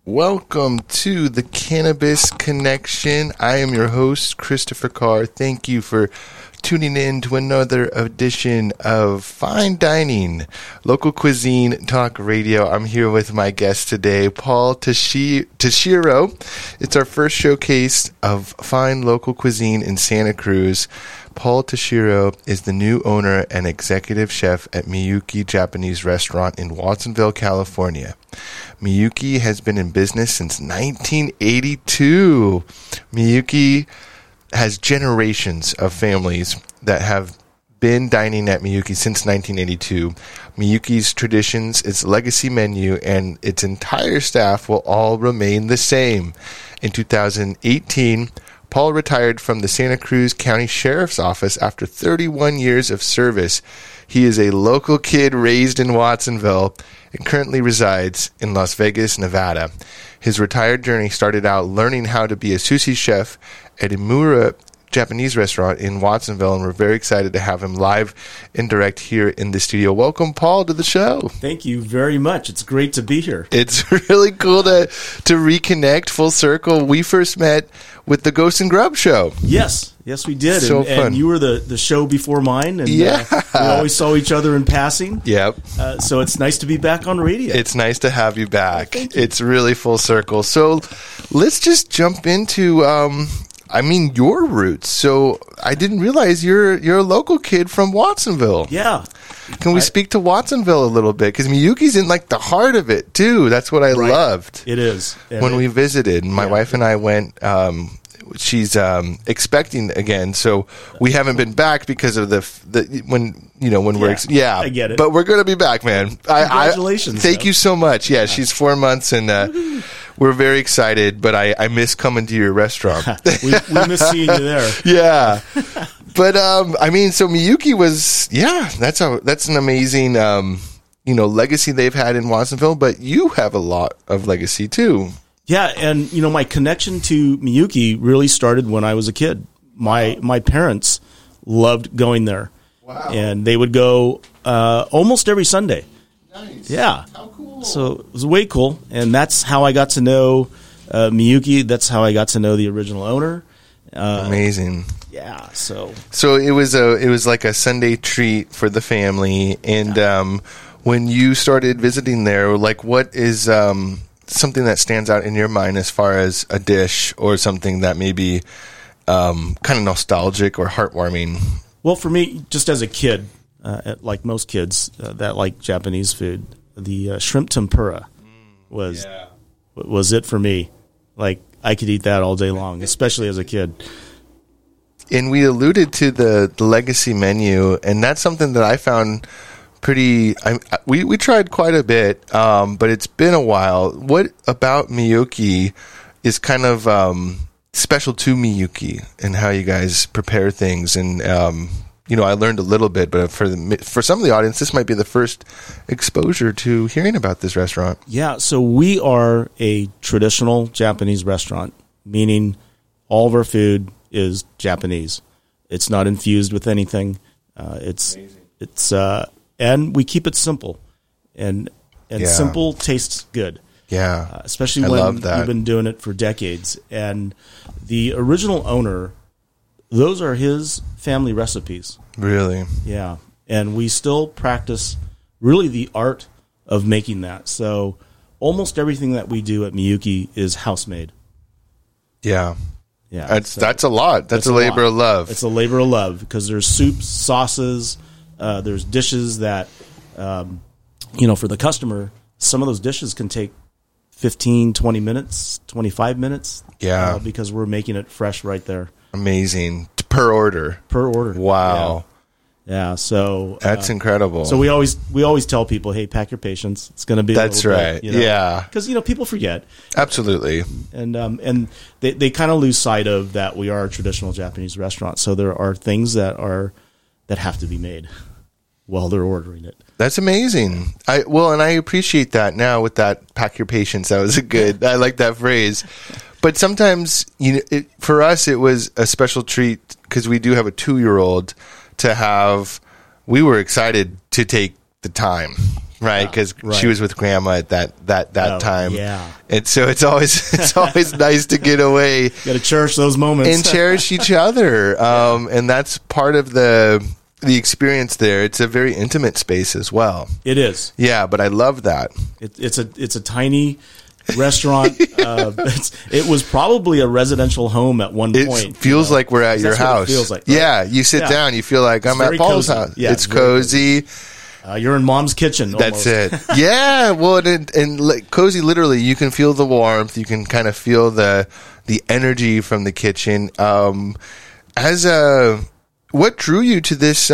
Welcome to the Cannabis Connection. I am your host, Christopher Carr. Thank you for tuning in to another edition of Fine Dining, Local Cuisine Talk Radio. I'm here with my guest today, Paul Tashiro. It's our first showcase of fine local cuisine in Santa Cruz. Paul Tashiro is the new owner and executive chef at Miyuki Japanese Restaurant in Watsonville, California. Miyuki has been in business since 1982. Miyuki has generations of families that have been dining at Miyuki since 1982. Miyuki's traditions, its legacy menu, and its entire staff will all remain the same. In 2018, Paul retired from the Santa Cruz County Sheriff's Office after 31 years of service. He is a local kid raised in Watsonville and currently resides in Las Vegas, Nevada. His retired journey started out learning how to be a sushi chef at Imura Japanese restaurant in Watsonville, and we're very excited to have him live and direct here in the studio. Welcome, Paul, to the show. Thank you very much. It's great to be here. It's really cool to reconnect full circle. We first met with the Ghost and Grub show. Yes, we did. So fun. And you were the show before mine, and we always saw each other in passing. Yep. So it's nice to be back on radio. It's nice to have you back. Thank you. It's really full circle. So let's just jump into your roots. So I didn't realize you're a local kid from Watsonville. Yeah. Can we speak to Watsonville a little bit? Because Miyuki's in like the heart of it too. That's what I loved. It is. When we visited, my wife and I went. She's expecting again, so we haven't been back because of when we're I get it. But we're going to be back, man. Congratulations! Thank you so much. Yeah, she's 4 months, and we're very excited. But I miss coming to your restaurant. we miss seeing you there. Yeah, but so Miyuki was that's an amazing legacy they've had in Watsonville. But you have a lot of legacy too. Yeah, and my connection to Miyuki really started when I was a kid. My parents loved going there. Wow. And they would go almost every Sunday. Nice. Yeah. How cool. So it was way cool, and that's how I got to know Miyuki. That's how I got to know the original owner. Amazing. Yeah, so it was like a Sunday treat for the family, and when you started visiting there, like what is something that stands out in your mind as far as a dish or something that may be kind of nostalgic or heartwarming? Well, for me, just as a kid, like most kids that like Japanese food, the shrimp tempura was it for me. Like, I could eat that all day long, especially as a kid. And we alluded to the legacy menu, and that's something that I found we tried quite a bit, but it's been a while. What about Miyuki is kind of special to Miyuki and how you guys prepare things? And I learned a little bit, but for some of the audience, this might be the first exposure to hearing about this restaurant. Yeah, so we are a traditional Japanese restaurant, meaning all of our food is Japanese. It's not infused with anything. And we keep it simple, and simple tastes good. Yeah, especially when you've been doing it for decades. And the original owner, those are his family recipes. Really? Yeah, and we still practice really the art of making that. So almost everything that we do at Miyuki is house made. Yeah. Yeah, that's a lot. That's a labor of love. It's a labor of love because there's soups, sauces. There's dishes that, for the customer, some of those dishes can take 15, 20 minutes, 25 minutes. Yeah. Because we're making it fresh right there. Amazing. Per order. Wow. Yeah. So that's incredible. So we always tell people, hey, pack your patience. It's going to be that's right. Bit, yeah. Because people forget. Absolutely. And they kind of lose sight of that we are a traditional Japanese restaurant. So there are things that have to be made while they're ordering it. That's amazing. I appreciate that now with that pack your patience. That was I like that phrase. But sometimes, for us, it was a special treat because we do have a 2-year-old to have. We were excited to take the time right? Because she was with grandma at that time. Yeah. And so it's always nice to get away. Got to cherish those moments and cherish each other. And that's part of the experience there. It's a very intimate space as well. It is. Yeah, but I love that. It's a tiny restaurant. It was probably a residential home at one point. It feels like we're at your house. It feels like, right? Yeah, you sit down, you feel like I'm at Paul's house. Yeah, it's cozy. You're in mom's kitchen. Almost. That's it. Yeah, well, and like, cozy. Literally, you can feel the warmth. You can kind of feel the energy from the kitchen. What drew you to this?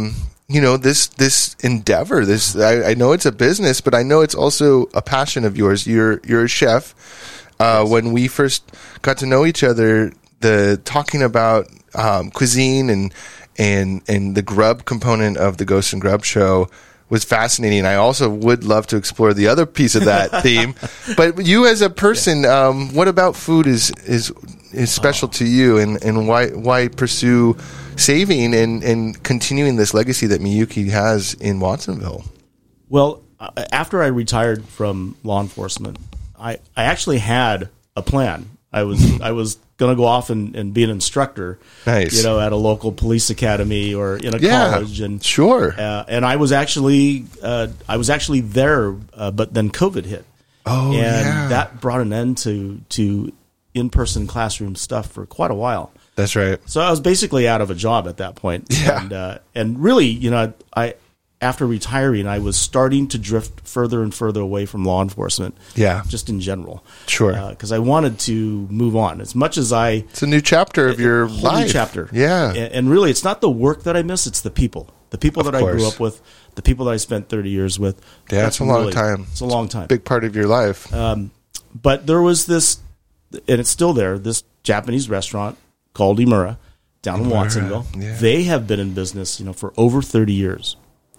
This endeavor. I know it's a business, but I know it's also a passion of yours. You're a chef. Yes. When we first got to know each other, talking about cuisine and the grub component of the Ghost and Grub show was fascinating. I also would love to explore the other piece of that theme. But you as a person, what about food is special to you, and why pursue saving and continuing this legacy that Miyuki has in Watsonville? Well, after I retired from law enforcement, I actually had a plan. I was going to go off and be an instructor, nice, at a local police academy or in a college, and sure. And I was actually there, but then COVID hit, and that brought an end to in-person classroom stuff for quite a while. That's right. So I was basically out of a job at that point. Yeah. And really, I after retiring, I was starting to drift further and further away from law enforcement. Yeah. Just in general. Sure. Because I wanted to move on. As much as it's a new chapter of your life. New chapter. Yeah. And really, it's not the work that I miss, it's the people. The people that I grew up with, the people that I spent 30 years with. Yeah, it's a long time. It's a long time. Big part of your life. But there was this, and it's still there, this Japanese restaurant called Imura down in Watsonville. Yeah. They have been in business, for over 30 years.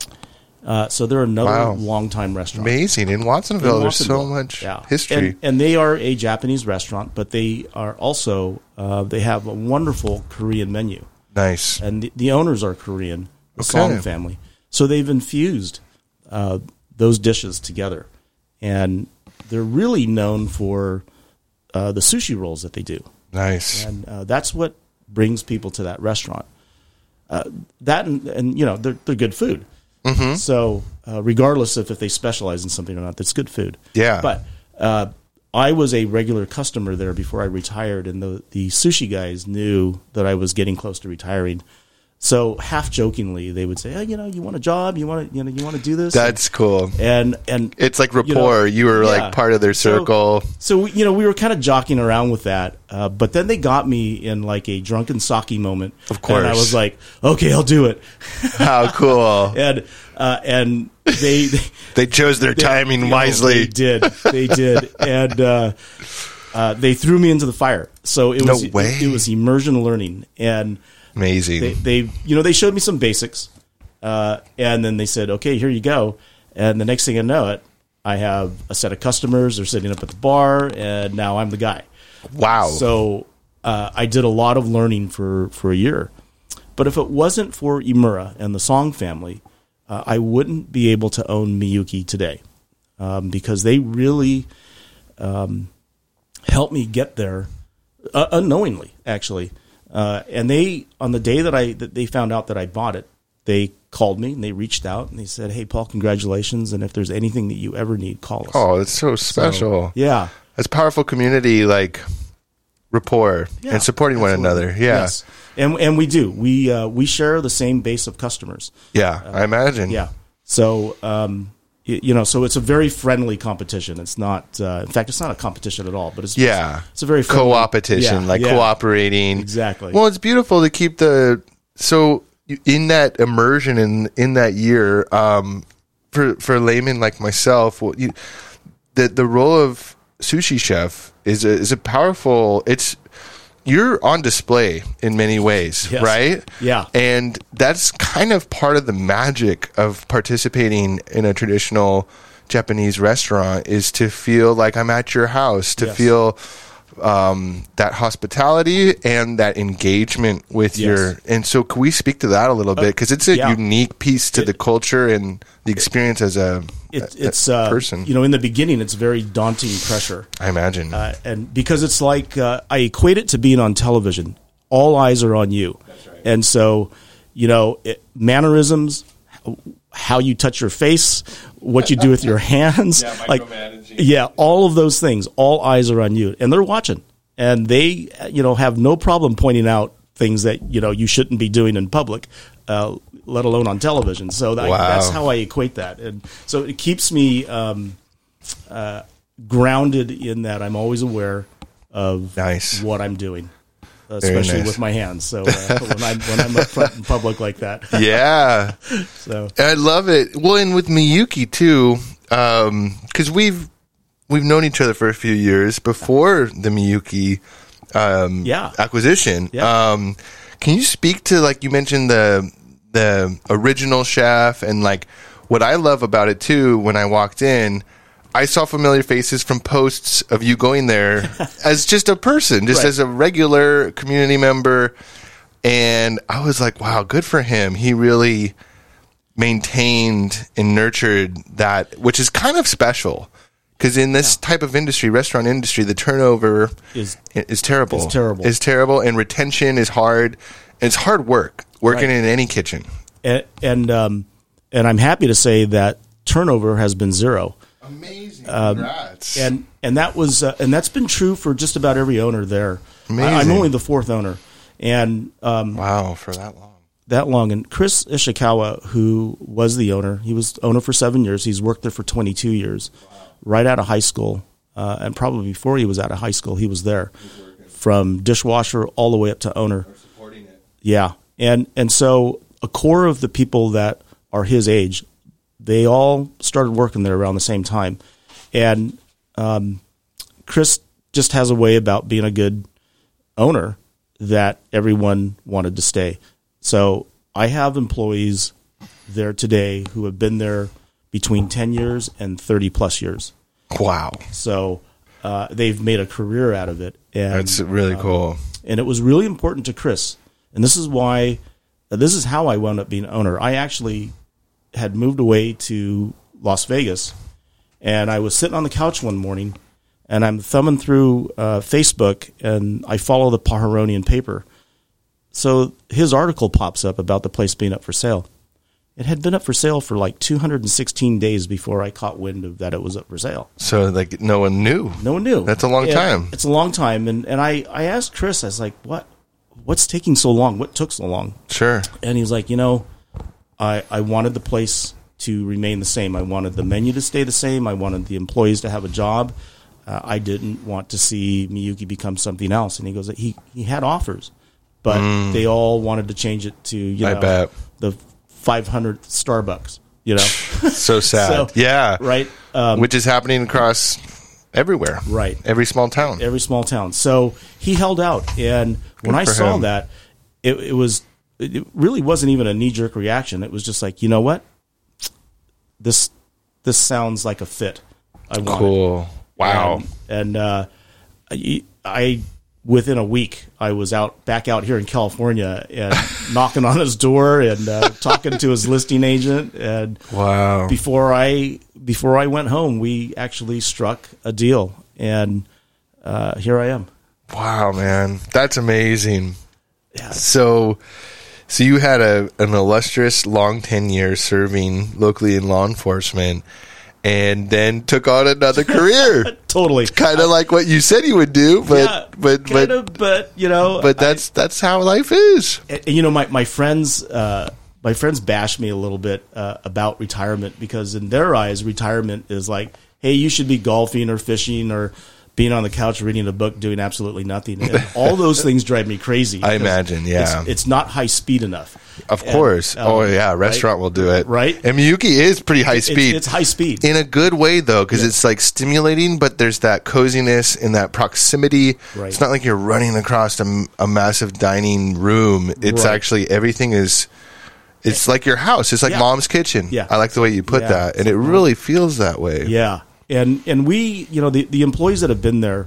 So they're another long-time restaurant. Amazing. In Watsonville, there's so much history. And they are a Japanese restaurant, but they are also, they have a wonderful Korean menu. Nice. And the owners are Korean, the Song family. So they've infused those dishes together. And they're really known for the sushi rolls that they do. Nice. And that's what brings people to that restaurant. That and they're good food. Mm-hmm. So regardless of if they specialize in something or not, that's good food. Yeah. But I was a regular customer there before I retired, and the sushi guys knew that I was getting close to retiring. So half jokingly, they would say, "Hey, you want a job? You want to do this?" That's cool. And it's like rapport. You were like part of their circle. So we were kind of joking around with that. But then they got me in like a drunken sake moment. Of course. And I was like, "Okay, I'll do it." How cool! and they chose their timing wisely. They did, and they threw me into the fire. So it was immersion learning, and amazing. They showed me some basics, and then they said, "Okay, here you go." And the next thing I know, I have a set of customers. They're sitting up at the bar, and now I'm the guy. Wow! So I did a lot of learning for a year. But if it wasn't for Imura and the Song family, I wouldn't be able to own Miyuki today, because they really helped me get there unknowingly, actually. And they, on the day that they found out that I bought it, they called me and they reached out and they said, "Hey, Paul, congratulations. And if there's anything that you ever need, call us." Oh, it's so special. Yeah. It's powerful community, like rapport and supporting one another. Yeah. Yes. And we do. We share the same base of customers. Yeah, I imagine. Yeah. So, so it's a very friendly competition. It's not, in fact, it's not a competition at all, but it's a very friendly co-opetition, cooperating. Exactly. Well, it's beautiful to keep in that immersion in that year, for laymen like myself, the role of sushi chef is a powerful. You're on display in many ways, right? Yeah. And that's kind of part of the magic of participating in a traditional Japanese restaurant, is to feel like I'm at your house, to feel that hospitality and that engagement with and so can we speak to that a little bit? Because it's a unique piece to the culture and the experience as a it's person. In the beginning, it's very daunting pressure. I imagine. And because it's like, I equate it to being on television. All eyes are on you. That's right. And so, mannerisms, how you touch your face, what you do with your hands, all of those things, all eyes are on you, and they're watching, and they, have no problem pointing out things that, you shouldn't be doing in public, let alone on television. So that's how I equate that. And so it keeps me grounded in that I'm always aware of what I'm doing. Especially with my hands. So when I'm up front in public like that, yeah. So I love it. Well, and with Miyuki too, because we've known each other for a few years before the Miyuki acquisition. Yeah. Can you speak to, like you mentioned, the original chef, and like what I love about it too? When I walked in, I saw familiar faces from posts of you going there as just a person, just as a regular community member. And I was like, wow, good for him. He really maintained and nurtured that, which is kind of special. Because in this type of industry, restaurant industry, the turnover is terrible. It's terrible. And retention is hard. It's hard work, working in any kitchen. And I'm happy to say that turnover has been zero. Amazing. Congrats. And that was and that's been true for just about every owner there. Amazing. I'm only the fourth owner. And wow, for that long. That long. And Chris Ishikawa, who was the owner, he was owner for 7 years. He's worked there for 22 years. Wow. Right out of high school. And probably before he was out of high school, he was there. From dishwasher all the way up to owner. Or supporting it. Yeah. And so a core of the people that are his age, they all started working there around the same time. And Chris just has a way about being a good owner that everyone wanted to stay. So I have employees there today who have been there between 10 years and 30 plus years. Wow. So they've made a career out of it. And, that's really cool. And it was really important to Chris. And this is how I wound up being owner. I actually had moved away to Las Vegas, and I was sitting on the couch one morning, and I'm thumbing through Facebook, and I follow the Pajaronian paper. So his article pops up about the place being up for sale. It had been up for sale for like 216 days before I caught wind of that it was up for sale. So like no one knew. No one knew. That's a long time. It's a long time. And I asked Chris, I was like, what's taking so long? What took so long? Sure. And he was like, I wanted the place to remain the same. I wanted the menu to stay the same. I wanted the employees to have a job. I didn't want to see Miyuki become something else. And he goes, he had offers, but they all wanted to change it to, bet. the 500th Starbucks, So sad. Yeah. Right. Which is happening across everywhere. Right. Every small town. Every small town. So he held out. And when I saw that, it really wasn't even a knee-jerk reaction. It was just like, you know what? This sounds like a fit. I want cool. Wow. And I within a week, I was back out here in California and knocking on his door and talking to his listing agent. And wow. Before I went home, we actually struck a deal. And here I am. Wow, man. That's amazing. Yeah. So you had an illustrious long 10 years serving locally in law enforcement, and then took on another career. Totally. Kind of like what you said you would do, but that's how life is. And, my friends bash me a little bit about retirement, because in their eyes, retirement is like, hey, you should be golfing or fishing or being on the couch reading a book doing absolutely nothing. And all those things drive me crazy. I imagine, yeah. It's not high speed enough. Of course. Restaurant will do it. Right. And Miyuki is pretty high speed. It's high speed. In a good way, though, because it's like stimulating, but there's that coziness and that proximity. Right. It's not like you're running across a massive dining room. It's actually, everything is... It's like your house. It's like mom's kitchen. Yeah. I like the way you put that. And it really feels that way. Yeah. And we, the employees that have been there,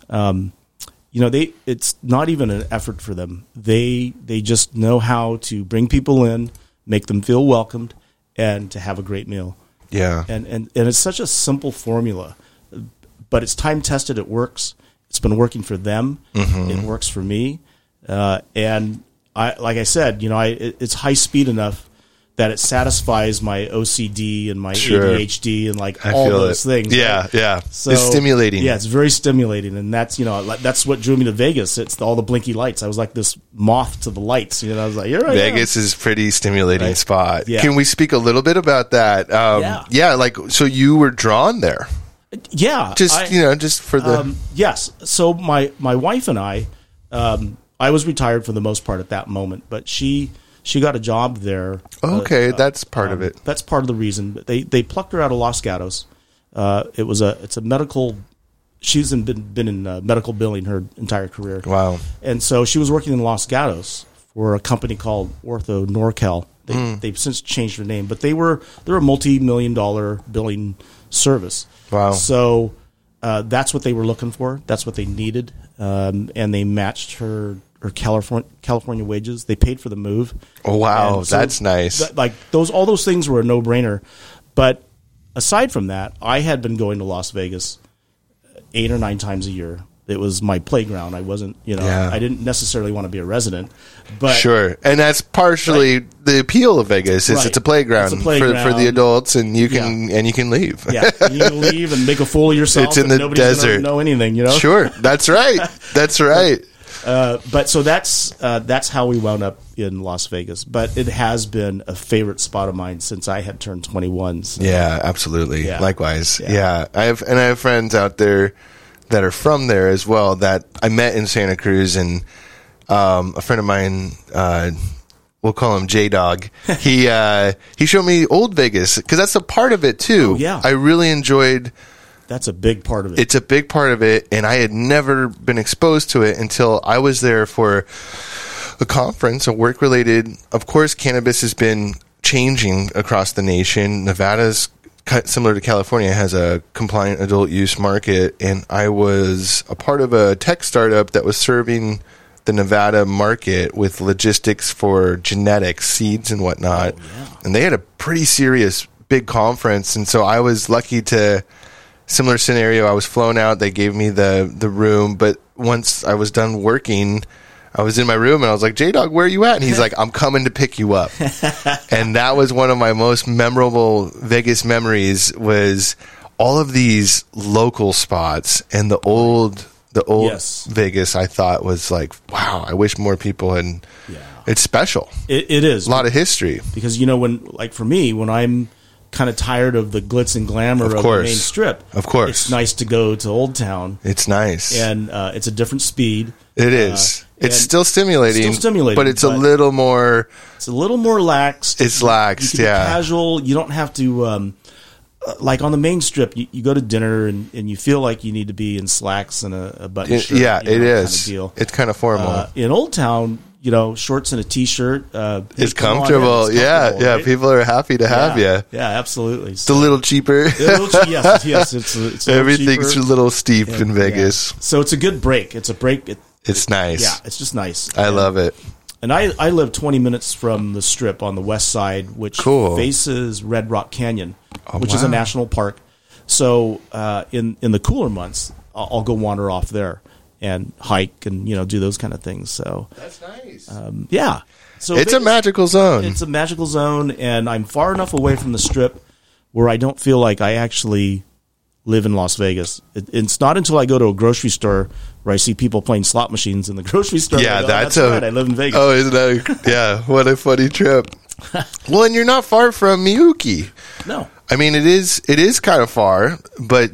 it's not even an effort for them. They just know how to bring people in, make them feel welcomed, and to have a great meal. Yeah. And it's such a simple formula, but it's time tested. It works. It's been working for them. It works for me. And like I said, it's high speed enough that it satisfies my OCD and my ADHD and like all those things. Yeah, right? yeah. So, it's stimulating. Yeah, it's very stimulating, and that's that's what drew me to Vegas. It's all the blinky lights. I was like this moth to the lights. I was like, you're right. Vegas is pretty stimulating spot. Yeah. Can we speak a little bit about that? Yeah, like so you were drawn there. Yeah, just for the yes. So my wife and I was retired for the most part at that moment, but she got a job there. Okay, that's part of it. That's part of the reason. But they plucked her out of Los Gatos. It's a medical. She's been in medical billing her entire career. Wow. And so she was working in Los Gatos for a company called Ortho Norcal. They've since changed their name, but they're a multi-million-dollar billing service. Wow. So that's what they were looking for. That's what they needed, and they matched her California wages. They paid for the move. Oh wow, so that's nice. All those things were a no-brainer. But aside from that, I had been going to Las Vegas 8 or 9 times a year. It was my playground. I wasn't, I didn't necessarily want to be a resident, but sure. And that's partially the appeal of Vegas. It's a playground, for the adults, and you can leave. Yeah, and you can leave and make a fool of yourself. It's in the desert. Know anything, Sure, that's right. That's right. But so that's how we wound up in Las Vegas. But it has been a favorite spot of mine since I had turned 21. So. Yeah, absolutely. Yeah. Likewise. Yeah. I have friends out there that are from there as well that I met in Santa Cruz, and a friend of mine, we'll call him J-Dog. He showed me old Vegas because that's a part of it too. Oh, yeah. I really enjoyed. That's a big part of it. It's a big part of it, and I had never been exposed to it until I was there for a conference, a work-related. Of course, cannabis has been changing across the nation. Nevada's similar to California, has a compliant adult use market, and I was a part of a tech startup that was serving the Nevada market with logistics for genetics, seeds, and whatnot. Oh, yeah. And they had a pretty serious big conference, and so I was lucky to. Similar scenario, I was flown out. They gave me the room, but once I was done working, I was in my room and I was like, J-Dog, where are you at? And he's like, I'm coming to pick you up. And that was one of my most memorable Vegas memories, was all of these local spots, and the old yes. Vegas I thought was like, wow, I wish more people had. Yeah. It's special. It is. A lot of history. Because, for me, when I'm kind of tired of the glitz and glamour of the main strip. Of course. It's nice to go to Old Town. It's nice. And it's a different speed. It is. It's still stimulating. But it's a little more... It's a little more laxed. It's laxed, you can be casual. You don't have to... like on the main strip, you go to dinner and you feel like you need to be in slacks and a button shirt. Yeah, it is. Kind of deal. It's kind of formal. In Old Town... shorts and a T-shirt. It's comfortable. Right? Yeah. People are happy to have you. Yeah, absolutely. It's a little cheaper. Yes. It's everything's a little steep in Vegas. Yeah. So it's a good break. It's a break. It's nice. Yeah, it's just nice. I love it. And I live 20 minutes from the Strip on the west side, which faces Red Rock Canyon, which is a national park. So in the cooler months, I'll go wander off there and hike and do those kind of things. So that's nice. Yeah. So it's a magical zone. It's a magical zone, and I'm far enough away from the Strip where I don't feel like I actually live in Las Vegas. It's not until I go to a grocery store where I see people playing slot machines in the grocery store. Yeah, that's right. I live in Vegas. Oh, isn't that? Yeah, what a funny trip. Well, and you're not far from Miyuki. No. I mean, it is kind of far, but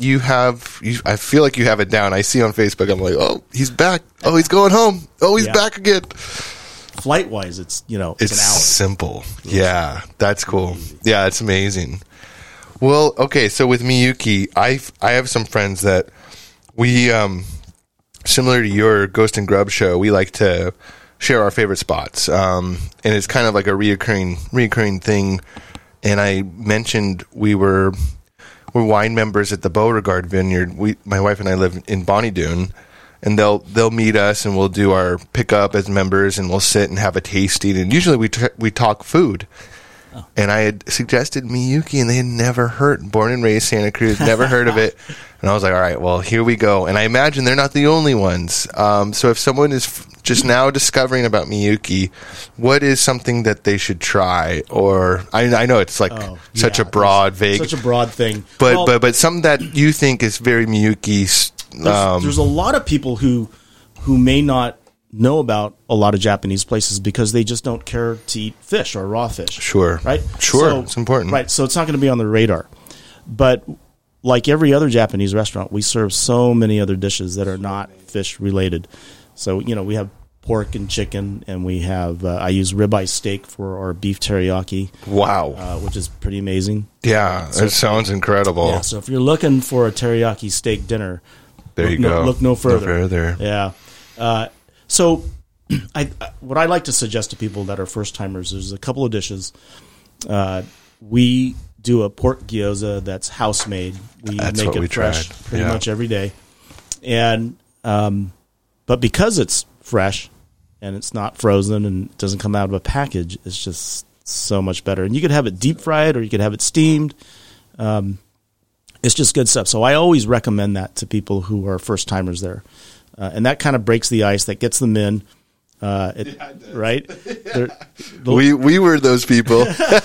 I feel like you have it down. I see on Facebook, I'm like, oh, he's back. Oh, he's going home. Oh, he's back again. Flight-wise, it's an hour. It's simple. Yeah, that's cool. Yeah, it's amazing. Well, okay, so with Miyuki, I have some friends that we, similar to your Ghost and Grub show, we like to share our favorite spots. And it's kind of like a reoccurring thing. And I mentioned we're wine members at the Beauregard Vineyard. My wife and I live in Bonnie Doon, and they'll meet us and we'll do our pickup as members, and we'll sit and have a tasting. And usually we talk food. And I had suggested Miyuki, and they had never heard. Born and raised Santa Cruz, never heard of it. And I was like, all right, well, here we go. And I imagine they're not the only ones. So if someone is just now discovering about Miyuki, what is something that they should try? Or I know it's like such a broad, vague, such a broad thing, but something that you think is very Miyuki. There's a lot of people who may not know about a lot of Japanese places because they just don't care to eat fish or raw fish. Sure. Right? Sure. So, it's important. Right. So it's not going to be on the radar. But like every other Japanese restaurant, we serve so many other dishes that are not fish related. So, we have pork and chicken, and we have, I use ribeye steak for our beef teriyaki. Wow. Which is pretty amazing. Yeah. It sounds incredible. Yeah. So if you're looking for a teriyaki steak dinner, there you go. Look no further. No further. Yeah. So what I like to suggest to people that are first-timers, there's a couple of dishes. We do a pork gyoza that's house-made. That's make what it we fresh tried. pretty much every day. And but because it's fresh and it's not frozen and it doesn't come out of a package, it's just so much better. And you could have it deep-fried or you could have it steamed. It's just good stuff. So I always recommend that to people who are first-timers there. And that kind of breaks the ice. That gets them in, right? We were those people.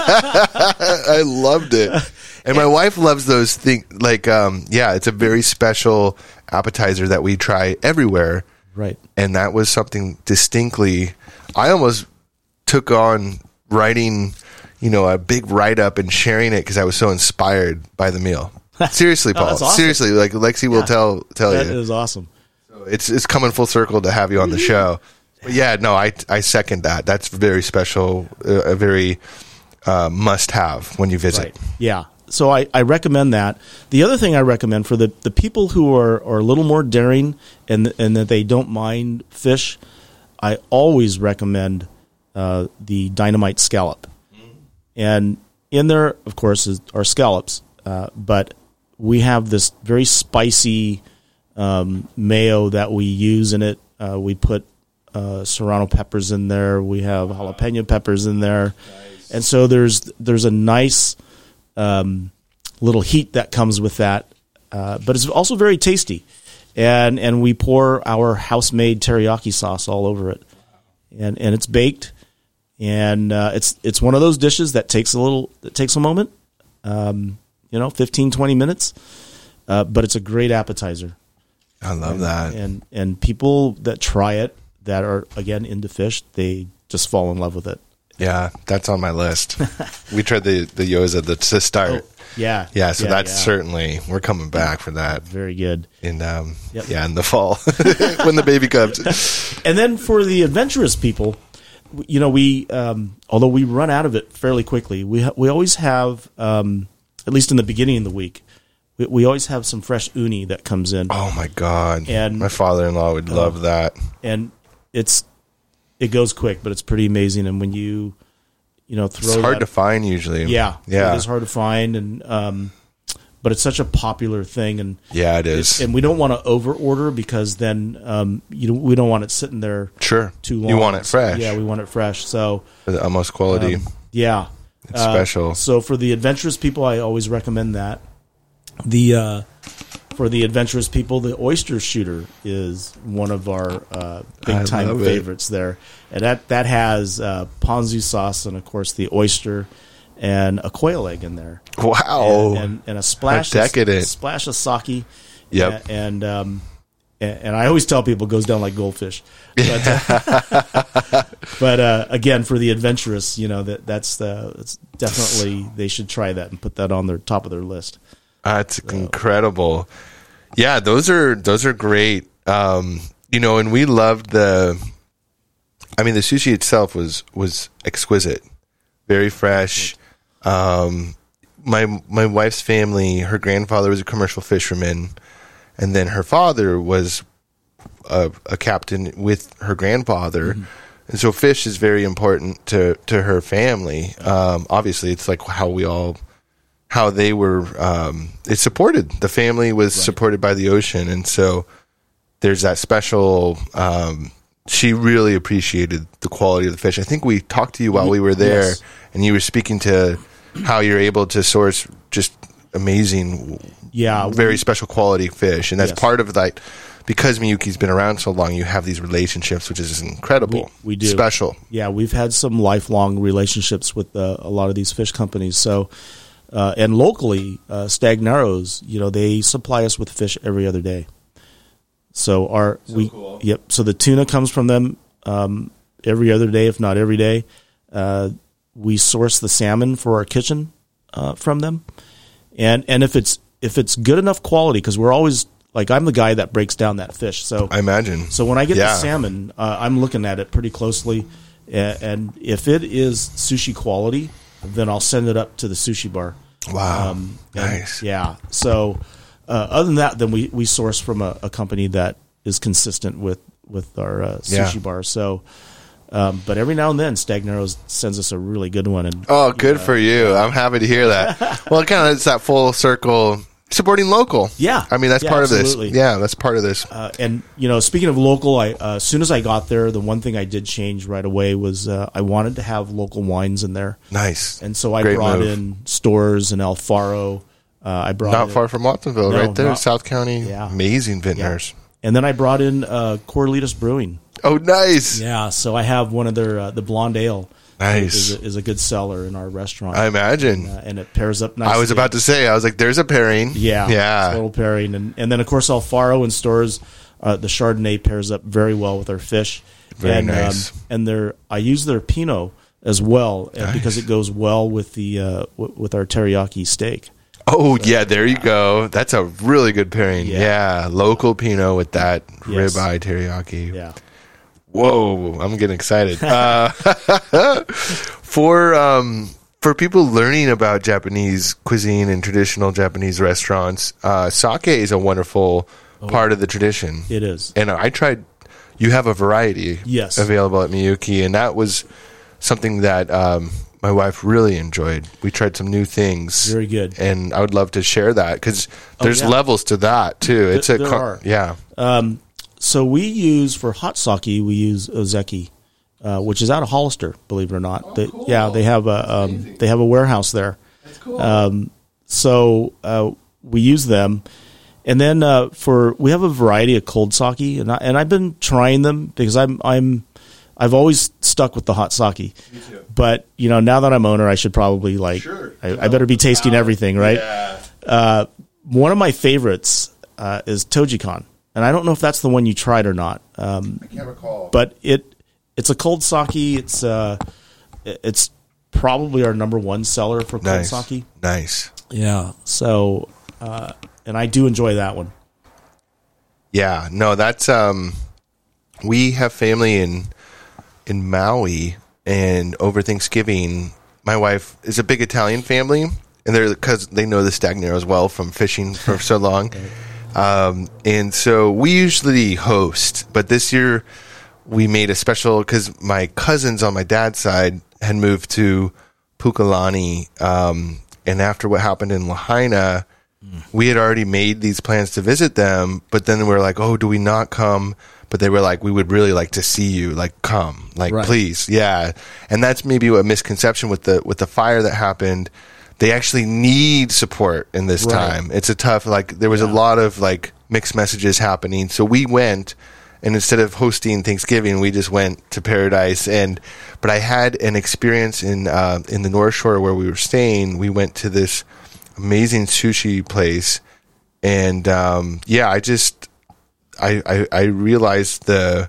I loved it, and my wife loves those things. Like, it's a very special appetizer that we try everywhere, right? And that was something distinctly. I almost took on writing, a big write up and sharing it because I was so inspired by the meal. Seriously, Paul. That's awesome. Seriously, like Lexi will tell you. That is awesome. It's coming full circle to have you on the show. But yeah, no, I second that. That's very special, a very must-have when you visit. Right. Yeah. So I recommend that. The other thing I recommend for the people who are a little more daring and that they don't mind fish, I always recommend the dynamite scallop. And in there, of course, are scallops, but we have this very spicy mayo that we use in it. We put serrano peppers in there. We have jalapeno peppers in there. Nice. And so there's a nice little heat that comes with that. But it's also very tasty. And we pour our house-made teriyaki sauce all over it. And it's baked. And it's one of those dishes that takes a moment, 15, 20 minutes. But it's a great appetizer. I love that. And people that try it that are, again, into fish, they just fall in love with it. Yeah, that's on my list. We tried the gyoza to start. Oh, yeah. Yeah, so that's certainly, we're coming back for that. Very good. In the fall when the baby comes. And then for the adventurous people, we although we run out of it fairly quickly, we always have, at least in the beginning of the week, we always have some fresh uni that comes in. Oh my God! And my father-in-law would love that. And it goes quick, but it's pretty amazing. And when you throw, it's hard to find usually. Yeah, it is hard to find, and but it's such a popular thing. And yeah, it is. And we don't want to over order because then we don't want it sitting there too long. You want it fresh. Yeah, we want it fresh. So for the utmost quality. Yeah, it's special. So for the adventurous people, I always recommend that. For the adventurous people, the oyster shooter is one of our big time favorites there, and that has ponzu sauce and of course the oyster and a quail egg in there. Wow! And a splash, splash of sake. Yep. And I always tell people it goes down like goldfish. But again, for the adventurous, that's definitely they should try that and put that on their top of their list. That's incredible. Yeah, those are great. And we loved the sushi itself was exquisite, very fresh. My wife's family, her grandfather was a commercial fisherman, and then her father was a captain with her grandfather. Mm-hmm. And so fish is very important to her family. Obviously, it's like how they were, it supported. The family was supported by the ocean. And so there's that special she really appreciated the quality of the fish. I think we talked to you while we were there, Yes. and you were speaking to how you're able to source just amazing, very special quality fish, and that's Yes. part of that. Because Miyuki's been around so long, you have these relationships, which is incredible. We do. Special. Yeah, we've had some lifelong relationships with a lot of these fish companies. So, and locally, Stag Narrows, they supply us with fish every other day. So cool. Yep. So the tuna comes from them every other day, if not every day. We source the salmon for our kitchen from them, and if it's good enough quality, because we're always I'm the guy that breaks down that fish. So I imagine. So when I get the salmon, I'm looking at it pretty closely, and if it is sushi quality, then I'll send it up to the sushi bar. Wow, nice. Yeah. So other than that, then we source from a company that is consistent with our sushi bar. So, but every now and then, Stag Narrows sends us a really good one. And good for you. I'm happy to hear that. Well, kind of it's that full circle. Supporting local. Yeah. I mean, that's part absolutely. of this. Yeah, that's part of this. And, speaking of local, as soon as I got there, the one thing I did change right away was I wanted to have local wines in there. Nice. And so I brought in Stores and Alfaro. I brought Not far from Watsonville, right there, South County. Yeah. Amazing vintners. Yeah. And then I brought in Corlitos Brewing. Oh, nice. Yeah, so I have one of their, the Blonde Ale. Nice. Is a good seller in our restaurant. I imagine. And it pairs up nicely. I was about to say, there's a pairing. Yeah. Total pairing. And then, of course, Alfaro and Stores, the Chardonnay pairs up very well with our fish. Very nice. And I use their Pinot as well because it goes well with the with our teriyaki steak. Oh, yeah, there you go. That's a really good pairing. Yeah. Local Pinot with that ribeye teriyaki. Yeah. Whoa, I'm getting excited. For people learning about Japanese cuisine and traditional Japanese restaurants, sake is a wonderful part of the tradition. It is. And I tried, you have a variety available at Miyuki, and that was something that my wife really enjoyed. We tried some new things. Very good. And I would love to share that, because there's levels to that, too. There are. Yeah. So we use, for hot sake, we use Ozeki, which is out of Hollister, believe it or not. Cool. Yeah, they have a warehouse there. That's cool. So we use them, and then we have a variety of cold sake, and I've been trying them because I've always stuck with the hot sake. Me too. But now that I'm owner, I should probably I better be tasting everything, right? Yeah. One of my favorites is Tojikan. And I don't know if that's the one you tried or not. I can't recall. But it's a cold sake. It's probably our number one seller for cold sake. Nice. Yeah. So, and I do enjoy that one. Yeah. No, that's we have family in Maui, and over Thanksgiving, my wife is a big Italian family, and because they know the Stag Narrows well from fishing for so long. And so we usually host, but this year we made a special because my cousins on my dad's side had moved to Pukalani. And after what happened in Lahaina, we had already made these plans to visit them, but then we were like, oh, do we not come? But they were like, we would really like to see you, come, please. Yeah. And that's maybe a misconception with the fire that happened. They actually need support in this time. It's a tough, there was a lot of mixed messages happening. So we went, and instead of hosting Thanksgiving, we just went to Paradise. But I had an experience in the North Shore where we were staying. We went to this amazing sushi place, and I realized the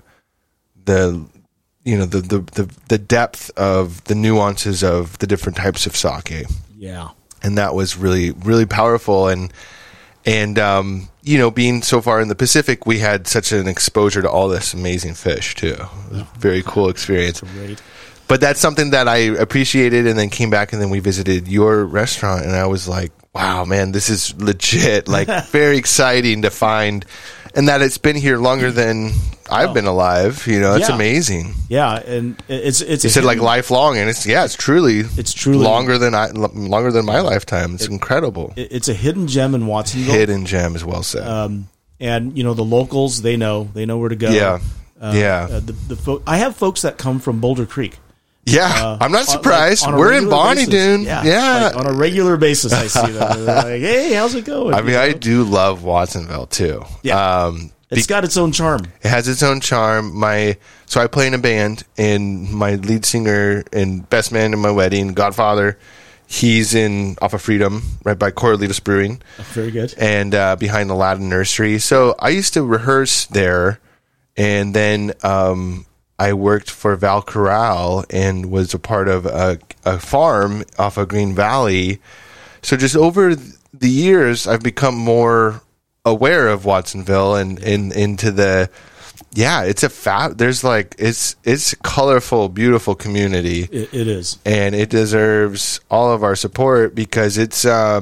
depth of the nuances of the different types of sake. Yeah. And that was really, really powerful. And being so far in the Pacific, we had such an exposure to all this amazing fish too. It was a very cool experience. Great. But that's something that I appreciated, and then came back, and then we visited your restaurant, and I was like, wow, man, this is legit, very exciting to find. And that it's been here longer than I've been alive. It's amazing. Yeah, and it's you said lifelong, and it's truly longer than my lifetime. It's incredible. It's a hidden gem in Watsonville. Hidden gem is well said. And the locals, they know where to go. Yeah. I have folks that come from Boulder Creek. Yeah, I'm not surprised. Like We're in Bonnie Doon. Yeah. Like on a regular basis, I see them. They're like, hey, how's it going? I mean, I do love Watsonville too. Yeah. It's got its own charm. It has its own charm. So I play in a band, and my lead singer and best man in my wedding, Godfather, he's off of Freedom, right by Corralitos Brewing. Very good. And behind the Latin Nursery. So I used to rehearse there, and then I worked for Val Corral and was a part of a farm off of Green Valley. So just over the years, I've become more aware of Watsonville and into the, it's it's a colorful, beautiful community. It is. And it deserves all of our support because it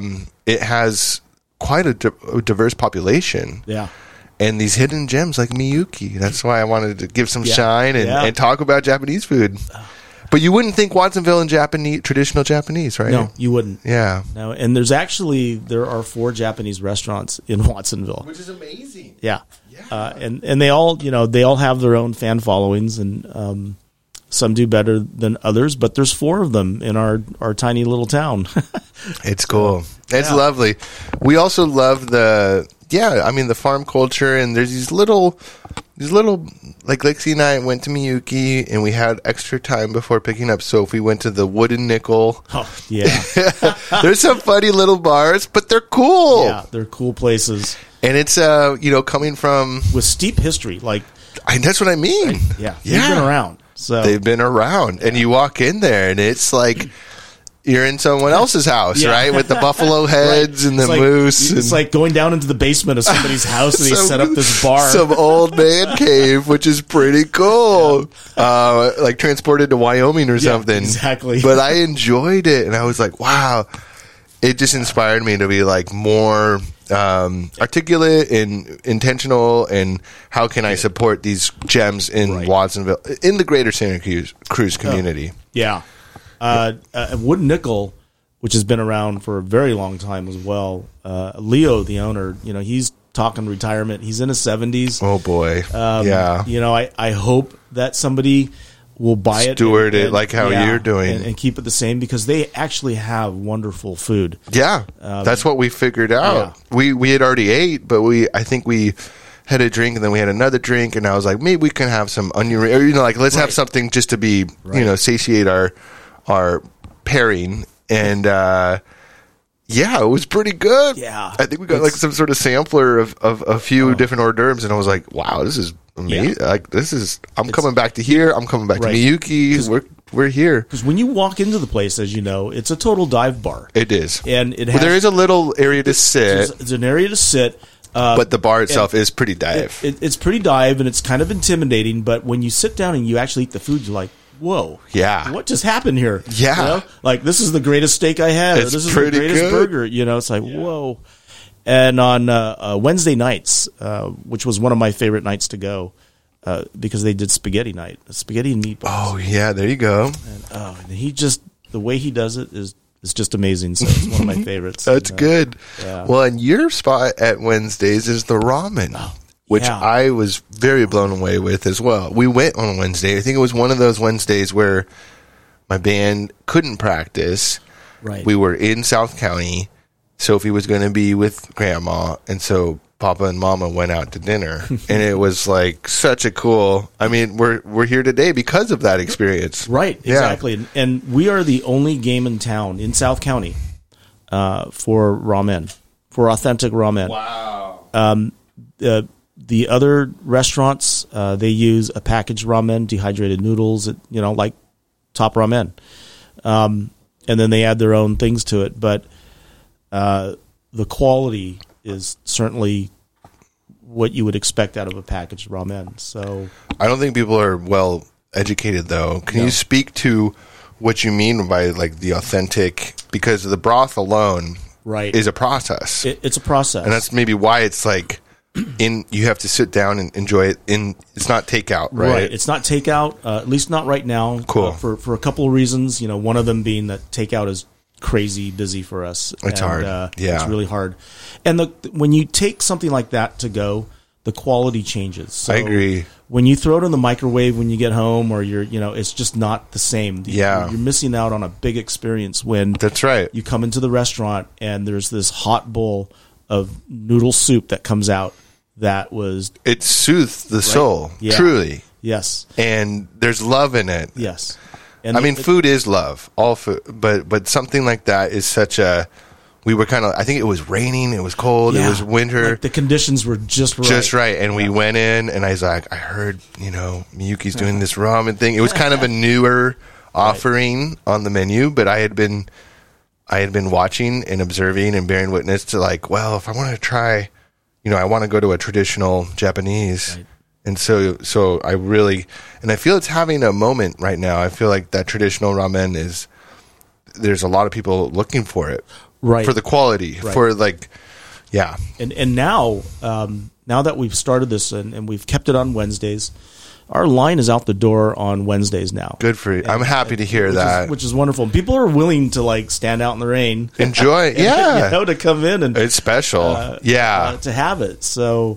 has quite a diverse population. Yeah. And these hidden gems like Miyuki. That's why I wanted to give some shine and talk about Japanese food. But you wouldn't think Watsonville and traditional Japanese, right? No, you wouldn't. Yeah. No, and there are 4 Japanese restaurants in Watsonville, which is amazing. Yeah. And they all have their own fan followings, and some do better than others. But there's 4 of them in our tiny little town. It's cool. It's lovely. We also love the farm culture, and there's these little, like Lexi and I went to Miyuki, and we had extra time before picking up Sophie. Went to the Wooden Nickel. Oh, yeah. There's some funny little bars, but they're cool. Yeah, they're cool places. And it's, coming from... with steep history, that's what I mean. Yeah. They've been around. So they've been around. And you walk in there, and it's like... You're in someone else's house, right? With the buffalo heads and the moose. It's like going down into the basement of somebody's house and they set up this bar. Some old man cave, which is pretty cool. Yeah. Like transported to Wyoming or something. Exactly. But I enjoyed it, and I was like, wow. It just inspired me to be like more articulate and intentional, and how can I support these gems in Watsonville, in the greater Santa Cruz community. Yeah. Wooden Nickel, which has been around for a very long time as well. Leo, the owner, he's talking retirement. He's in his 70s. Oh boy. I hope that somebody will buy it, steward it like how you're doing, and keep it the same, because they actually have wonderful food. Yeah, that's what we figured out. Yeah. We had already ate, but I think we had a drink, and then we had another drink, and I was like, maybe we can have some onion, or let's have something just to be, satiate our pairing, and it was pretty good. Yeah, I think we got like some sort of sampler of a few different hors d'oeuvres, and I was like, wow, this is amazing. Yeah. Like I'm coming back to here. I'm coming back to Miyuki. We're here. Because when you walk into the place, as you know, it's a total dive bar. It is. And there is a little area to sit. It's an area to sit. But the bar itself is pretty dive. It's pretty dive, and it's kind of intimidating, but when you sit down and you actually eat the food, you're like, whoa. Yeah. What just happened here? Yeah. Like, this is the greatest steak I had. Or this is the greatest burger. It's like, whoa. And on Wednesday nights, which was one of my favorite nights to go, because they did spaghetti night. Spaghetti and meatballs. Oh, yeah. There you go. And he just, the way he does it is just amazing. So it's one of my favorites. That's good. Yeah. Well, and your spot at Wednesdays is the ramen. Oh. Which I was very blown away with as well. We went on Wednesday. I think it was one of those Wednesdays where my band couldn't practice. Right. We were in South County. Sophie was going to be with Grandma, and so Papa and Mama went out to dinner. And it was like such a cool... I mean, we're here today because of that experience. Right, exactly. And we are the only game in town, in South County, for ramen, for authentic ramen. Wow. The other restaurants, they use a packaged ramen, dehydrated noodles, like Top Ramen. And then they add their own things to it. But the quality is certainly what you would expect out of a packaged ramen. So I don't think people are well educated, though. Can you speak to what you mean by like the authentic? Because the broth alone is a process. It's a process. And that's maybe why it's like... you have to sit down and enjoy it. It's not takeout, right? It's not takeout, at least not right now. Cool. For a couple of reasons. One of them being that takeout is crazy busy for us. It's hard. It's really hard. And when you take something like that to go, the quality changes. So I agree. When you throw it in the microwave when you get home, or it's just not the same. Yeah. You're missing out on a big experience when That's right. you come into the restaurant and there's this hot bowl of noodle soup that comes out it soothes the soul, Yeah. truly. Yes. And there's love in it. Yes. And food is love, all food, but something like that is such a. We were kind of. I think it was raining. It was cold. Yeah. It was winter. Like the conditions were just right. Just right. And we went in, and I was like, I heard, Miyuki's doing this ramen thing. It was kind of a newer offering on the menu, but I had been watching and observing and bearing witness to like, well, if I want to try, I want to go to a traditional Japanese. Right. And so I really, and I feel it's having a moment right now. I feel like that traditional ramen there's a lot of people looking for it. Right. For the quality, Right. for like, yeah. And now that we've started this and we've kept it on Wednesdays, our line is out the door on Wednesdays now. Good for you. I'm happy to hear that. Which is wonderful. And people are willing to like stand out in the rain. Enjoy. Yeah. To come in and It's special. to have it. So,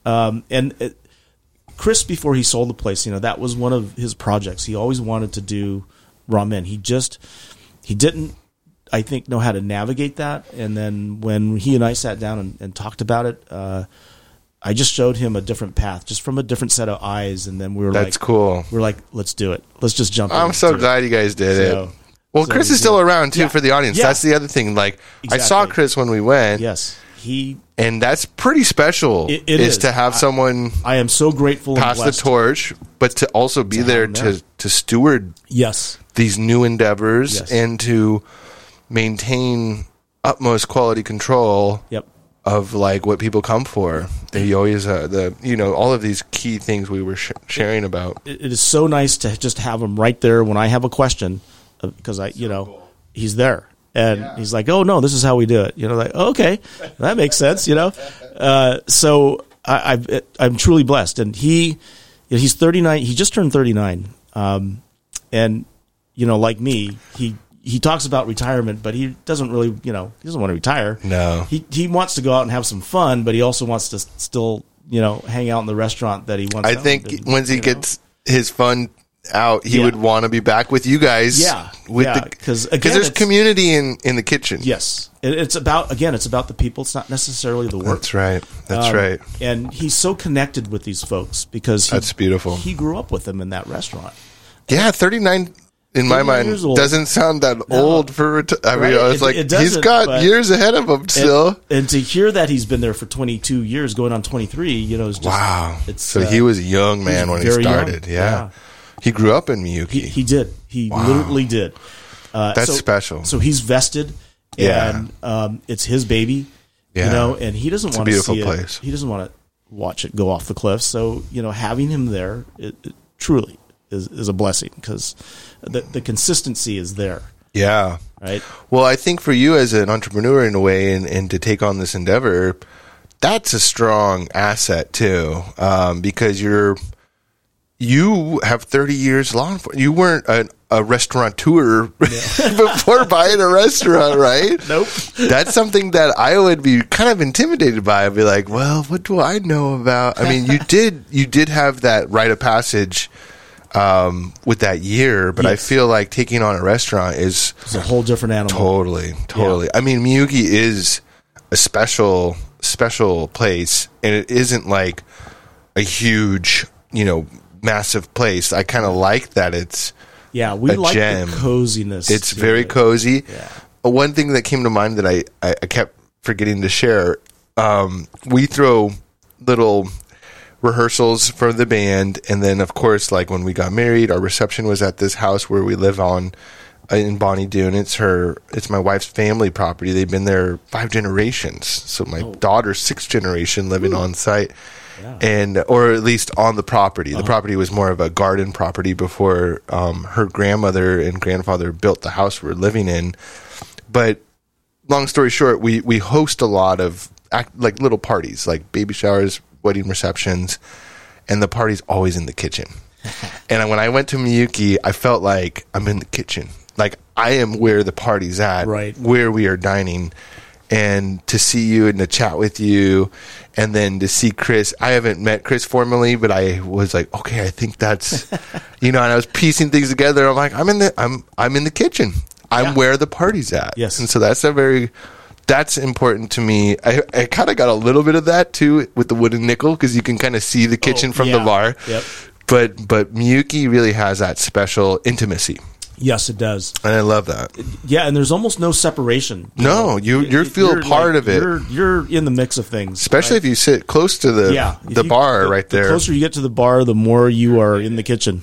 Chris, before he sold the place, that was one of his projects. He always wanted to do ramen. He didn't, I think, know how to navigate that. And then when he and I sat down and talked about it, I just showed him a different path, just from a different set of eyes. And then That's cool. We're like, let's do it. Let's just jump in. I'm so glad you guys did it. Well, Chris is still around too for the audience. Yeah. That's the other thing. Like I saw Chris when we went. Yes. And that's pretty special. It is to have someone I am so grateful pass and the blessed torch, but to also be there to steward these new endeavors and to maintain utmost quality control of like what people come for. They always all of these key things we were sharing about. It is so nice to just have him right there when I have a question, because he's there. And he's like, "Oh no, this is how we do it." Like, okay, that makes sense. So I'm truly blessed, and he's 39. He just turned 39, and like me, he talks about retirement, but he doesn't really, he doesn't want to retire. No, he wants to go out and have some fun, but he also wants to still, hang out in the restaurant that he wants. I think once he gets his fun out, he would want to be back with you guys. Because there's community in the kitchen. Yes, it's about the people. It's not necessarily the work. That's right. That's right. And he's so connected with these folks because that's beautiful. He grew up with them in that restaurant. Yeah, 39 in my mind doesn't sound that old for. I was like, he's got years ahead of him still. And to hear that he's been there for 22 years, going on 23, is just wow. So he was a young man when he started. Yeah. He grew up in Miyuki. He did. He literally did. That's special. So he's vested, and it's his baby. And he doesn't want to see place. He doesn't want to watch it go off the cliff. So having him there, it truly is a blessing, because the consistency is there. Yeah. Right. Well, I think for you as an entrepreneur in a way, and to take on this endeavor, that's a strong asset too, because you have 30 years long. You weren't a restaurateur before buying a restaurant, right? Nope. That's something that I would be kind of intimidated by. I'd be like, well, what do I know about? I mean, you did have that rite of passage with that year, but I feel like taking on a restaurant is a whole different animal. Totally. Yeah. I mean, Miyuki is a special place, and it isn't like a huge, massive place. I kind of like that it's we like gem. The coziness. It's very cozy. Yeah. One thing that came to mind that I kept forgetting to share, we throw little rehearsals for the band, and then of course, like when we got married, our reception was at this house where we live on in Bonnie Doon. It's my wife's family property. They've been there 5 generations. So my daughter's 6th generation living on site. Yeah. Or at least on the property. The property was more of a garden property before her grandmother and grandfather built the house we're living in. But long story short, we host a lot of like little parties, like baby showers, wedding receptions, and the party's always in the kitchen. And when I went to Miyuki, I felt like I'm in the kitchen. Like I am where the party's at, right, where we are dining. and to see you and to chat with you, and then to see Chris. I haven't met Chris formally, but I was like, okay, I think that's, and I was piecing things together. I'm like, I'm in the kitchen. I'm where the party's at. Yes. And so that's important to me. I kind of got a little bit of that too with the wooden nickel, because you can kind of see the kitchen from the bar. Yep. But Miyuki really has that special intimacy. Yes, it does. And I love that. Yeah, and there's almost no separation. No, you feel part of it. You're in the mix of things. Especially if you sit close to the bar right there. The closer you get to the bar, the more you are in the kitchen.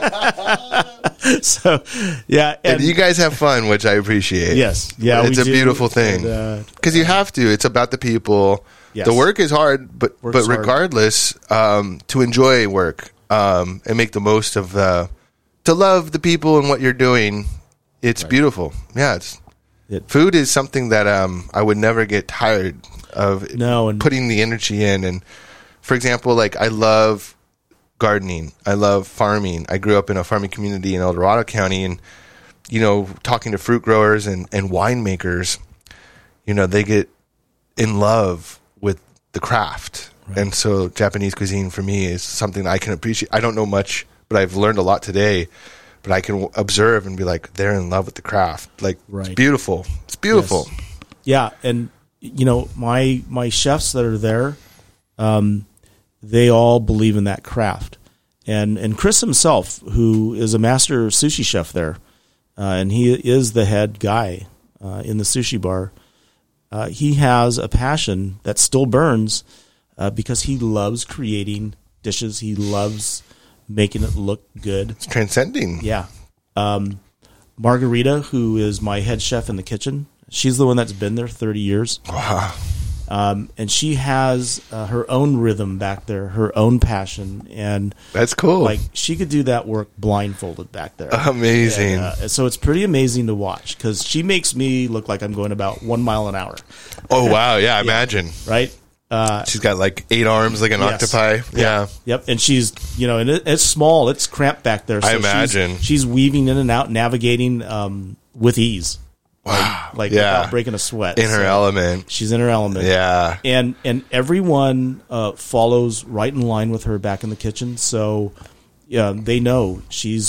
So, yeah. And you guys have fun, which I appreciate. Yes. Yeah, it's a beautiful thing. Because you have to. It's about the people. Yes. The work is hard, but regardless, to enjoy work and make the most of to love the people and what you're doing, it's beautiful. Yeah, food is something that I would never get tired of putting the energy in. And for example, like I love gardening. I love farming. I grew up in a farming community in El Dorado County, and talking to fruit growers and winemakers, they get in love with the craft. Right. And so Japanese cuisine for me is something I can appreciate. I don't know much, but I've learned a lot today. But I can observe and be like, they're in love with the craft. Like, It's beautiful. It's beautiful. Yes. Yeah, and my chefs that are there, they all believe in that craft. And Chris himself, who is a master sushi chef there, and he is the head guy in the sushi bar, he has a passion that still burns because he loves creating dishes. He loves making it look good. It's transcending. Yeah. Margarita, who is my head chef in the kitchen, she's the one that's been there 30 years. Wow. And she has her own rhythm back there, her own passion. And that's cool. Like, she could do that work blindfolded back there. Amazing. And, so it's pretty amazing to watch, because she makes me look like I'm going about 1 mile an hour. Oh, wow. Yeah, imagine. Right? She's got like 8 arms like an octopi. Yeah. Yep. And she's, and it's small. It's cramped back there. So I imagine. She's weaving in and out, navigating with ease. Wow. Like without breaking a sweat. In her element. She's in her element. Yeah. And everyone follows right in line with her back in the kitchen. So they know she's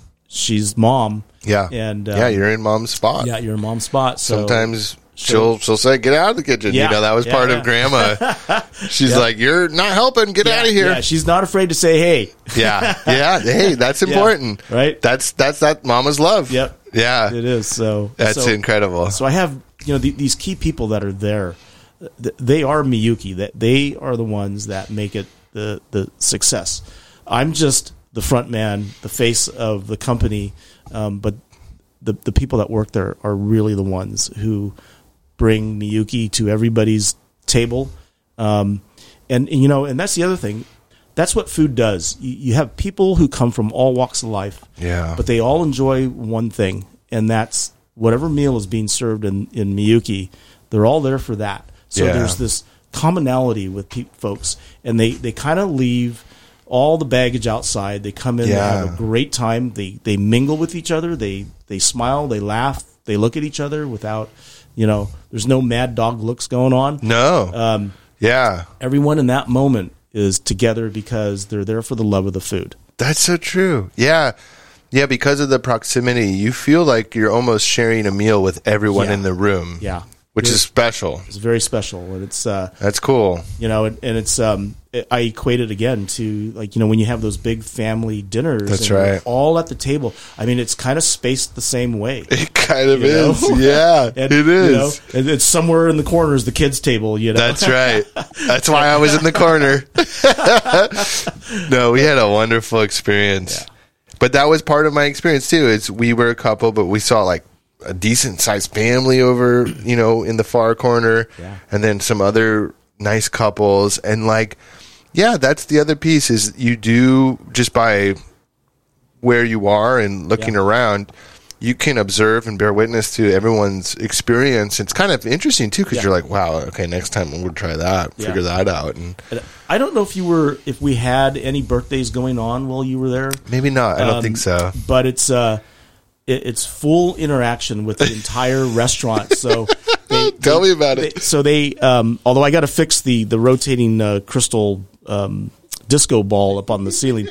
mom. Yeah. And you're in mom's spot. Yeah, you're in mom's spot. So sometimes she'll say, get out of the kitchen. That was part of grandma. She's like, you're not helping. Get out of here. Yeah, she's not afraid to say, hey. Yeah. Hey, that's important. Right. That's that mama's love. Yep. Yeah. It is. So that's incredible. So I have, these key people that are there. They are Miyuki. That they are the ones that make it the success. I'm just the front man, the face of the company. But the people that work there are really the ones who bring Miyuki to everybody's table. And that's the other thing. That's what food does. You have people who come from all walks of life, but they all enjoy one thing, and that's whatever meal is being served in Miyuki, they're all there for that. So there's this commonality with folks, and they kind of leave all the baggage outside. They come in, they have a great time, they mingle with each other, they smile, they laugh, they look at each other without, there's no mad dog looks going on. No. Everyone in that moment is together because they're there for the love of the food. That's so true. Yeah. Yeah, because of the proximity, you feel like you're almost sharing a meal with everyone in the room. Yeah. Which is special. It's very special. And it's that's cool. And it's I equate it again to, like, when you have those big family dinners. That's and right. All at the table. I mean, it's kind of spaced the same way. It kind of is. Yeah, and, it is. And it's somewhere in the corner is the kids' table. That's right. That's why I was in the corner. No, we had a wonderful experience. Yeah. But that was part of my experience too. Is we were a couple, but we saw like a decent sized family over, in the far corner, and then some other nice couples, and that's the other piece is you do, just by where you are and looking around, you can observe and bear witness to everyone's experience. It's kind of interesting too, because you're like, wow, okay, next time we'll try that, figure that out. And I don't know if we had any birthdays going on while you were there. Maybe not. I don't think so. But it's full interaction with the entire restaurant. So Tell me about it. So they, although I got to fix the rotating crystal disco ball up on the ceiling.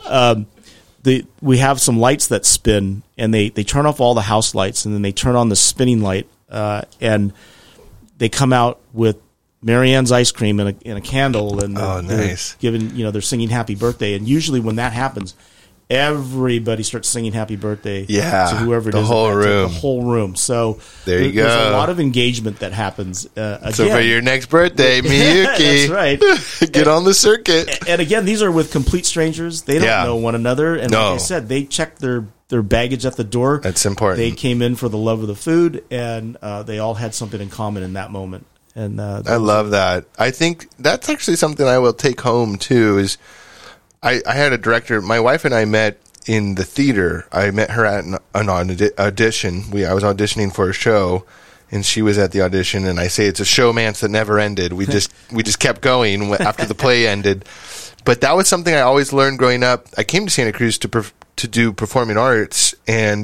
We have some lights that spin, and they turn off all the house lights, and then they turn on the spinning light, and they come out with Marianne's ice cream and a candle, and nice. They're singing happy birthday, and usually when that happens, everybody starts singing happy birthday to whoever it is. The whole room. So there you go. There's a lot of engagement that happens. Again, so for your next birthday, Miyuki, that's right. Get on the circuit. And again, these are with complete strangers. They don't know one another. And like I said, they check their baggage at the door. That's important. They came in for the love of the food, and they all had something in common in that moment. And I love that. I think that's actually something I will take home too. Is I had a director. My wife and I met in the theater. I met her at an audition. I was auditioning for a show, and she was at the audition. And I say it's a showmance that never ended. We just kept going after the play ended. But that was something I always learned growing up. I came to Santa Cruz to do performing arts, and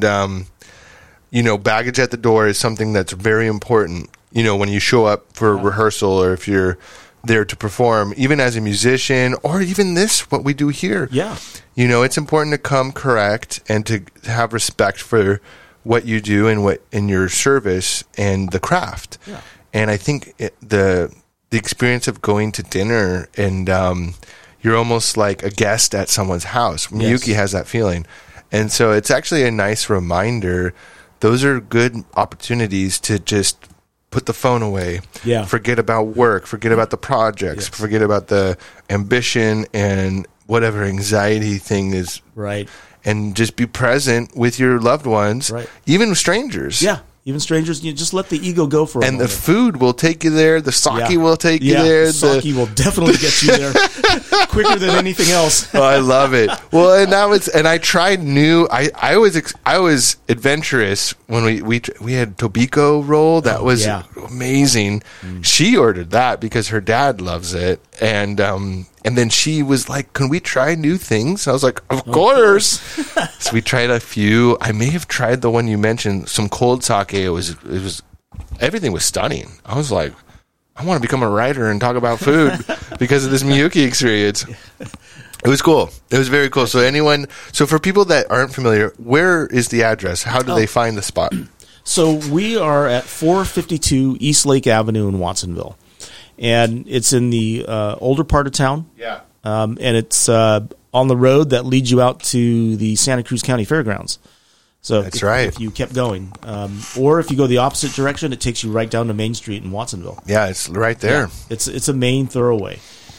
baggage at the door is something that's very important. When you show up for a rehearsal, or if you're there to perform, even as a musician, or even what we do here. Yeah. It's important to come correct and to have respect for what you do and what in your service and the craft. Yeah. And I think the experience of going to dinner and you're almost like a guest at someone's house. Miyuki has that feeling. And so it's actually a nice reminder. Those are good opportunities to just put the phone away. Yeah. Forget about work. Forget about the projects. Yes. Forget about the ambition and whatever anxiety thing is. Right. And just be present with your loved ones, even strangers. Yeah. Even strangers, you just let the ego go for a moment. And the food will take you there. The sake will take you there. The sake will definitely get you there quicker than anything else. Oh, I love it. Well, and I tried new. I was adventurous when we had Tobiko roll. That was amazing. She ordered that because her dad loves it, and then she was like, "Can we try new things?" I was like, "Of course." So we tried a few. I may have tried the one you mentioned, some cold sake. It was everything was stunning. I was like, I want to become a writer and talk about food because of this Miyuki experience. It was cool. It was very cool. So for people that aren't familiar, where is the address? How do they find the spot? So we are at 452 East Lake Avenue in Watsonville. And it's in the older part of town. Yeah. And it's on the road that leads you out to the Santa Cruz County Fairgrounds. So that's right. If you kept going. Or if you go the opposite direction, it takes you right down to Main Street in Watsonville. Yeah, it's right there. Yeah, it's a main thoroughway.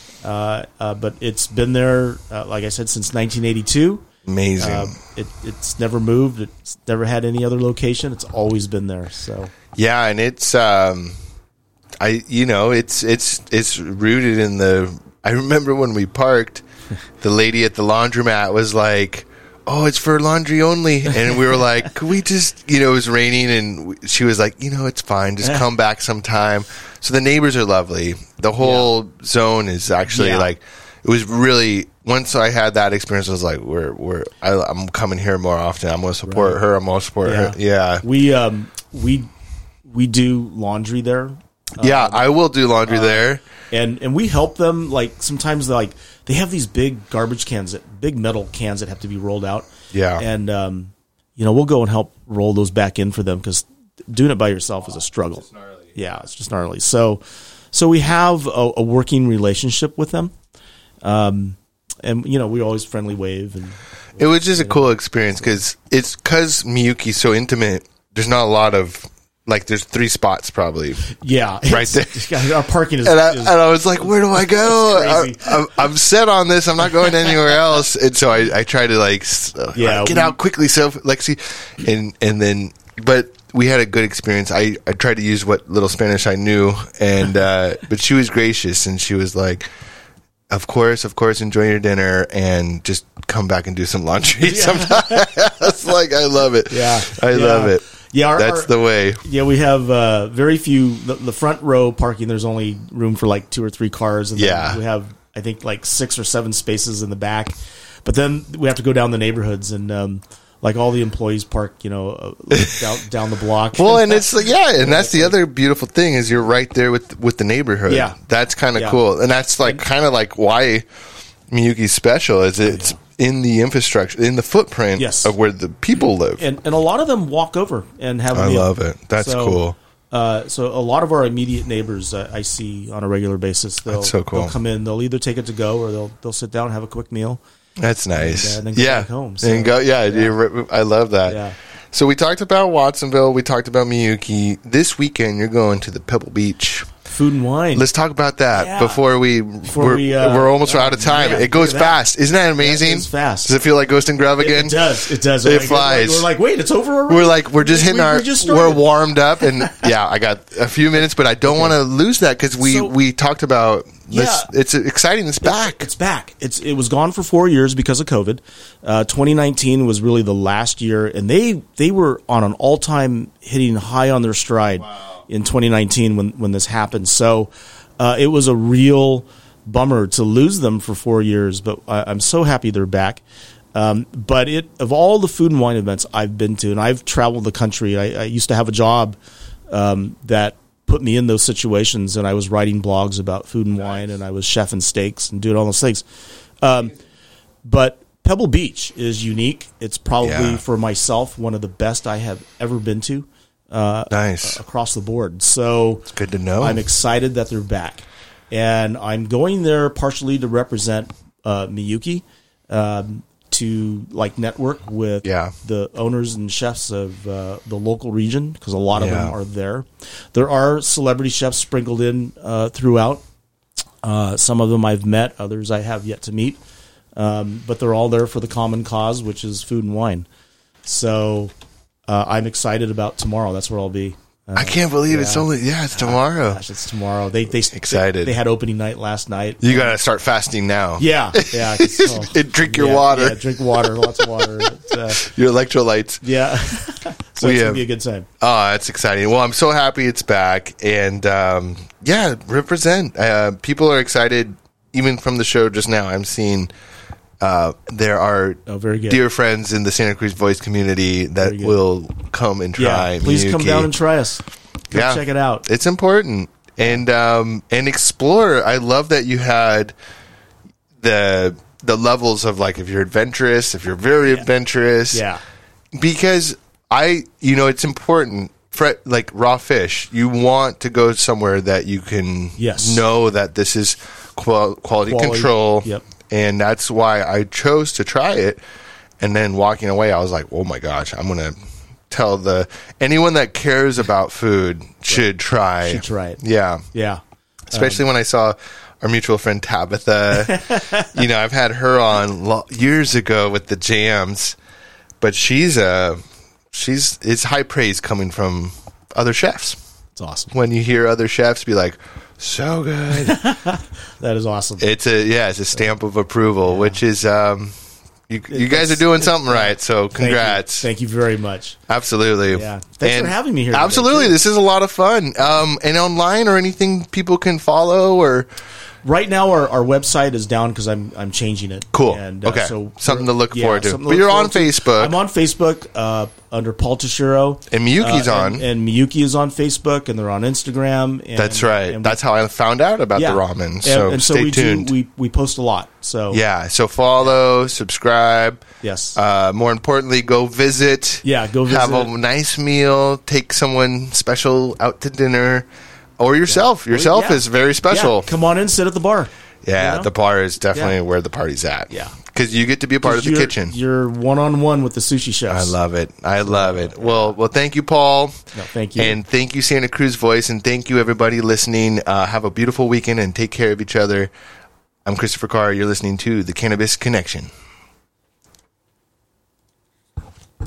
But it's been there, like I said, since 1982. Amazing. It's never moved. It's never had any other location. It's always been there. So yeah, and it's it's rooted in the. I remember when we parked, the lady at the laundromat was like, "Oh, it's for laundry only," and we were like, "Could we just?" It was raining, and she was like, "It's fine. Just come back sometime." So the neighbors are lovely. The whole zone is actually like. It was really once I had that experience. I was like, I'm coming here more often. I'm going to support her. I'm going to support her. Yeah, we do laundry there. I will do laundry there, and we help them. Like sometimes, they have these big garbage cans, big metal cans that have to be rolled out. Yeah, and we'll go and help roll those back in for them because doing it by yourself is a struggle. It's gnarly. Yeah, it's just gnarly. So we have a working relationship with them. And we always friendly wave, and it was just a cool experience because Miyuki's so intimate. There's not a lot of there's 3 spots probably. Yeah, right there. Our parking is. And I was like, where do I go? I'm set on this. I'm not going anywhere else. And so I try to get out quickly. So Lexi, and then but. We had a good experience. I tried to use what little Spanish I knew, and but she was gracious, and she was like, Of course, enjoy your dinner, and just come back and do some laundry sometime. It's like, I love it. Yeah. I love it. Yeah, that's the way. Yeah, we have very few. The front row parking, there's only room for 2 or 3 cars. And then we have, I think, 6 or 7 spaces in the back. But then we have to go down the neighborhoods, and like all the employees park, down the block. Well, and it's like, and that's the other beautiful thing is you're right there with the neighborhood. Yeah. That's kind of cool. And that's like kind of like why Miyuki's special is it's in the infrastructure, in the footprint of where the people live. And a lot of them walk over and have a meal. I love it. That's cool. So a lot of our immediate neighbors I see on a regular basis. That's so cool. They'll come in. They'll either take it to go or they'll sit down and have a quick meal. That's nice. And then go back home. So, and go. I love that. Yeah. So we talked about Watsonville. We talked about Miyuki. This weekend, you're going to the Pebble Beach. Food and wine. Let's talk about that before we're almost out of time. Yeah, it goes fast. Isn't that amazing? It's fast. Does it feel like Ghost and Grub again? It does. It flies. We're like, wait, it's over already? We're just hitting we're warmed up, and I got a few minutes, but I don't want to lose that because we talked about this. It's exciting. It's back. It's back. It was gone for 4 years because of COVID. 2019 was really the last year, and they were on an all-time hitting high on their stride. Wow. In 2019 when this happened. So it was a real bummer to lose them for 4 years, but I'm so happy they're back. But of all the food and wine events I've been to, and I've traveled the country, I used to have a job that put me in those situations, and I was writing blogs about food and wine, and I was chefing steaks and doing all those things. But Pebble Beach is unique. It's probably, for myself, one of the best I have ever been to. Nice across the board. So it's good to know. I'm excited that they're back, and I'm going there partially to represent Miyuki, to network with the owners and chefs of the local region because a lot of them are there. There are celebrity chefs sprinkled in throughout. Some of them I've met, others I have yet to meet, but they're all there for the common cause, which is food and wine. So. I'm excited about tomorrow. That's where I'll be. I can't believe it's it's tomorrow. Gosh, it's tomorrow. They excited. They had opening night last night. You got to start fasting now. Yeah. And drink your water. Yeah, drink water. Lots of water. Your electrolytes. Yeah. So it's going to be a good time. Oh, that's exciting. Well, I'm so happy it's back. And, represent. People are excited, even from the show just now. I'm seeing... there are dear friends in the Santa Cruz Voice community that will come and try. Yeah, please Miyuki. come down and try us. Come check it out. It's important and explore. I love that you had the levels of if you're adventurous, if you're very adventurous. Yeah, because it's important. Like raw fish, you want to go somewhere that you can know that this is quality control. Yep. And that's why I chose to try it. And then walking away, I was like, oh my gosh, I'm going to tell anyone that cares about food should try. Should try it. Yeah. Yeah. Especially when I saw our mutual friend Tabitha. I've had her on years ago with the jams, but it's high praise coming from other chefs. It's awesome. When you hear other chefs be like, so good. That is awesome. It's a stamp of approval, which is you guys are doing something right. So congrats. Thank you very much. Absolutely. Yeah. Thanks for having me here. Absolutely. This is a lot of fun. And online or anything people can follow or. Right now, our website is down because I'm changing it. Cool. And, okay. So something to look forward to. But you're on Facebook. I'm on Facebook under Paul Tashiro. And Miyuki's on. And Miyuki is on Facebook, and they're on Instagram. And, that's right. That's how I found out about the ramen. So stay tuned. We post a lot. So so follow, subscribe. Yes. More importantly, go visit. Yeah, go visit. Have a nice meal. Take someone special out to dinner. Or yourself. Yourself is very special. Yeah. Come on in, sit at the bar. Yeah, the bar is definitely where the party's at. Yeah. Because you get to be a part of the kitchen. You're one-on-one with the sushi chefs. I love it. Well, thank you, Paul. No, thank you. And thank you, Santa Cruz Voice. And thank you, everybody listening. Have a beautiful weekend and take care of each other. I'm Christopher Carr. You're listening to The Cannabis Connection.